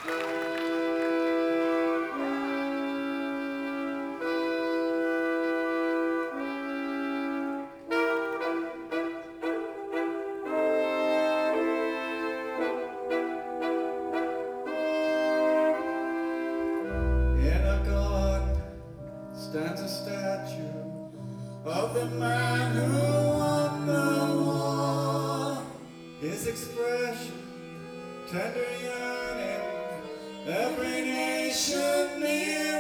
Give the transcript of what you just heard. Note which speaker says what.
Speaker 1: In a garden stands a statue of the man who won the war. His expression, tender yearning, every nation near.